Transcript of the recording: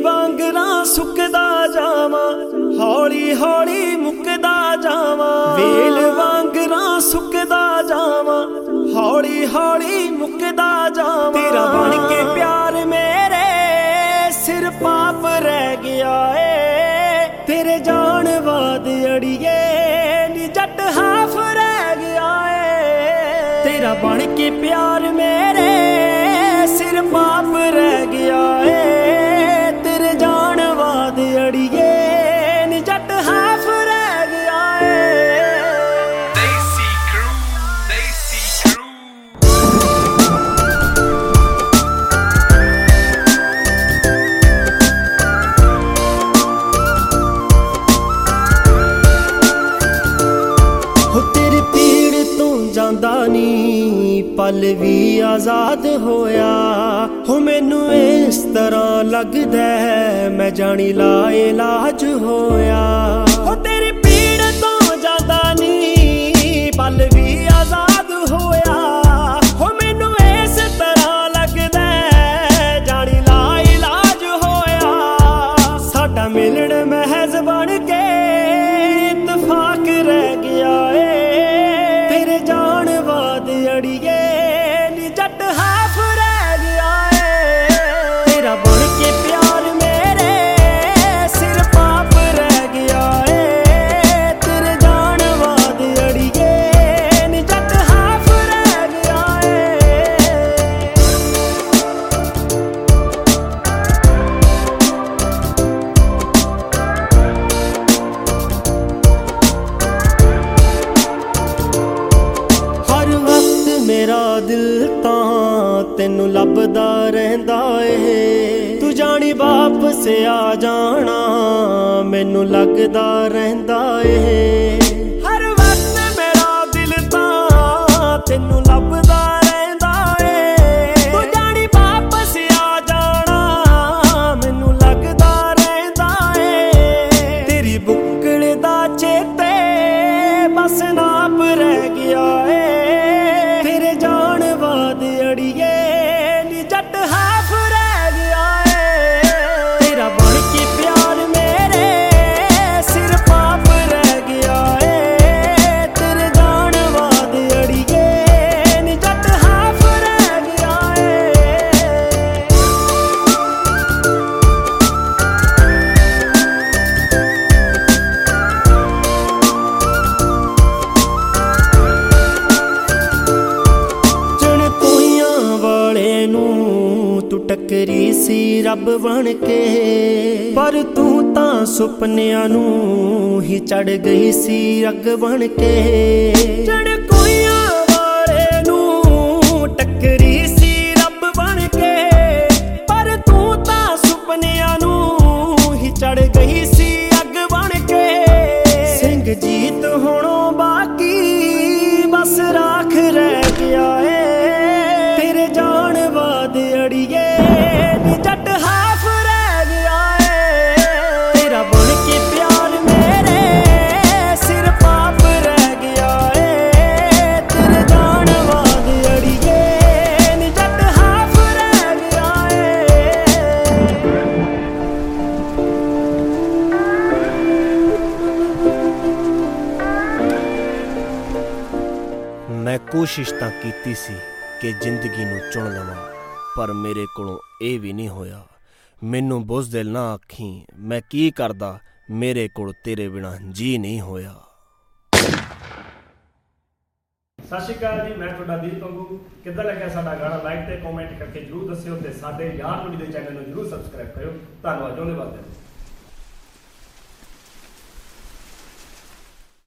ਵਾਂਗਰਾਂ ਸੁੱਕਦਾ ਜਾਵਾਂ, ਹੌਲੀ ਹੌਲੀ ਮੁੱਕਦਾ ਜਾਵਾਂ। ਵੇਲ ਵਾਂਗਰਾਂ ਸੁੱਕਦਾ ਜਾਵਾਂ, ਹੌਲੀ ਹੌਲੀ ਮੁੱਕਦਾ ਜਾਵਾਂ। ਤੇਰਾ ਬਣ ਕੇ ਪਿਆਰ ਮੇਰੇ ਸਿਰ ਪਾਪ ਰਹਿ ਗਿਆ ਏ, ਤੇਰੇ ਜਾਣ ਬਾਅਦ ਅੜੀਏ ਨੀ ਜੱਟ ਹਾਫ ਰਹਿ ਗਿਆ ਏ। ਤੇਰਾ ਬਣ ਕੇ ਪਿਆਰ ਮੇਰੇ ਸਿਰ ਪਾਪ ਰਹਿ ਗਿਆ ਏ, ਤੇਰੇ ਜਾਣ ਬਾਅਦ ਅੜੀਏ ਨੀ ਜੱਟ ਹਾਫ ਰਹਿ ਗਿਆ ਏ। Desi Crew, Desi Crew। ਹੋ ਤੇਰੀ ਪੀੜ ਤੋਂ ਜਾਂਦਾ ਨੀ ਪਲ ਵੀ ਆਜ਼ਾਦ ਹੋਇਆ। ਹੋ ਮੈਨੂੰ ਇਸ ਤਰ੍ਹਾਂ ਲੱਗਦਾ ਮੈਂ ਜਾਣੀ ਲਾ ਇਲਾਜ ਹੋਇਆ। ਹੋ ਤੇਰੀ ਪੀੜ ਤੋਂ ਜਾਂਦਾ ਨੀ ਪਲ ਵੀ ਆਜ਼ਾਦ ਹੋਇਆ। ਹੋ ਮੈਨੂੰ ਇਸ ਤਰ੍ਹਾਂ ਲੱਗਦਾ ਜਾਣੀ ਲਾ ਇਲਾਜ ਹੋਇਆ। ਸਾਡਾ ਮਿਲਣ ਮਹਿਜ਼ ਬਣ ਕੇ ਇਤਫਾਕ ਰਹਿ ਗਿਆ ਏ, ਤੇਰੇ ਜਾਣ ਬਾਅਦ ਅੜੀਏ ਨੀ ਜੱਟ ਹਾਫ ਰਹਿ ਗਿਆ ਏ। ਤੇਰਾ ਬਣ ਕੇ ਪਿਆਰ ਮੇਰੇ ਸਿਰ ਪਾਪ ਰਹਿ ਗਿਆ ਏ, ਤੇਰੇ ਜਾਣ ਬਾਅਦ ਅੜੀਏ ਨੀ ਜੱਟ ਹਾਫ ਰਹਿ ਗਿਆ ਏ। ਹਰ ਵਕਤ ਮੇਰਾ ਦਿਲ ਤਾਂ ਤੈਨੂੰ ਲੱਭਦਾ ਰਹਿੰਦਾ ਏ, ਤੂੰ ਜਾਣੀ ਵਾਪਸ ਆ ਜਾਣਾ ਮੈਨੂੰ ਲੱਗਦਾ ਰਹਿੰਦਾ ਏ। ਹਰ ਵਕਤ ਮੇਰਾ ਦਿਲ ਤਾਂ ਤੈਨੂੰ ਲੱਭਦਾ ਰਹਿੰਦਾ ਏ, ਤੂੰ ਜਾਣੀ ਵਾਪਸ ਆ ਜਾਣਾ ਮੈਨੂੰ ਲੱਗਦਾ ਰਹਿੰਦਾ ਏ। ਤੇਰੀ ਬੁੱਕਲ ਦਾ ਚੇਤੇ ਬਸ ਨਾਪ ਰਹਿ ਗਿਆ ਏ, ਤੇਰੇ ਜਾਣ ਬਾਅਦ ਅੜੀਏ ਨੀ ਜੱਟ ਹਾਫ ਰਹਿ ਗਿਆ ਏ। ਤੇਰਾ ਬਣ ਕੇ ਪਿਆਰ ਮੇਰੇ ਸਿਰ ਪਾਪ ਰਹਿ ਗਿਆ ਏ, ਤੇਰੇ ਜਾਣ ਬਾਅਦ ਅੜੀਏ ਨੀ ਜੱਟ ਹਾਫ ਰਹਿ ਗਿਆ ਏ। ਜਣ ਕੋਈਆਂ ਵਾਲੇ ਨੂੰ ਤੂੰ ਟੱਕਰੀ ਸੀ ਰੱਬ ਬਣ ਕੇ, ਪਰ ਤੂੰ ਤਾਂ ਸੁਪਨਿਆਂ ਨੂੰ ਹੀ ਚੜ ਗਈ ਸੀ ਅੱਗ ਬਣ ਕੇ। ਜਣ ਕੋਈਆਂ ਵਾਲੇ ਨੂੰ ਟੱਕਰੀ ਸੀ ਰੱਬ ਬਣ ਕੇ, ਪਰ ਤੂੰ ਤਾਂ ਸੁਪਨਿਆਂ ਨੂੰ ਹੀ ਚੜ ਗਈ ਸੀ ਅੱਗ ਬਣ ਕੇ। ਸਿੰਘ ਜੀਤ ਹੁਣੋਂ ਬਾਕੀ ਬਸ ਰਾਖ ਰਹਿ ਗਿਆ ਏ, ਤੇਰੇ ਜਾਣ ਬਾਅਦ ਅੜੀਏ ਨੀ ਜੱਟ ਹਾਫ ਰਹਿ ਗਿਆ ਏ। ਤੇਰਾ ਬਣ ਕੇ ਪਿਆਰ ਮੇਰੇ ਸਿਰ ਪਾਪ ਰਹਿ ਗਿਆ ਏ, ਤੇਰੇ ਜਾਣ ਬਾਅਦ ਅੜੀਏ ਨੀ ਜੱਟ ਹਾਫ ਰਹਿ ਗਿਆ ਏ। ਮੈਂ ਕੋਸ਼ਿਸ਼ ਤਾਂ ਕੀਤੀ ਸੀ ਕਿ ਜ਼ਿੰਦਗੀ ਨੂੰ ਚੁਣ ਲਵਾਂ, ਪਰ ਮੇਰੇ ਕੋਲੋਂ ਇਹ ਵੀ ਨਹੀਂ ਹੋਇਆ। ਮੈਨੂੰ ਬੁਜ਼ਦਿਲ ਨਾ ਆਖੀਂ, ਮੈਂ ਕੀ ਕਰਦਾ, ਮੇਰੇ ਕੋਲ ਤੇਰੇ ਬਿਨਾਂ ਜੀ ਨਹੀਂ ਹੋਇਆ। ਸਤਿ ਸ਼੍ਰੀ ਅਕਾਲ ਜੀ, ਮੈਂ ਤੁਹਾਡਾ ਦੀਪ ਪੰਗੂ। ਕਿੱਦਾਂ ਲੱਗਿਆ ਸਾਡਾ ਗਾਣਾ? ਲਾਈਕ ਤੇ ਕਮੈਂਟ ਕਰਕੇ ਜਰੂਰ ਦੱਸਿਓ ਤੇ ਸਾਡੇ ਯਾਰ ਮੰਡੀ ਦੇ ਚੈਨਲ ਨੂੰ ਜਰੂਰ ਸਬਸਕ੍ਰਾਈਬ ਕਰਿਓ। ਧੰਨਵਾਦ। ਜੋਨੇ ਬਾਦ।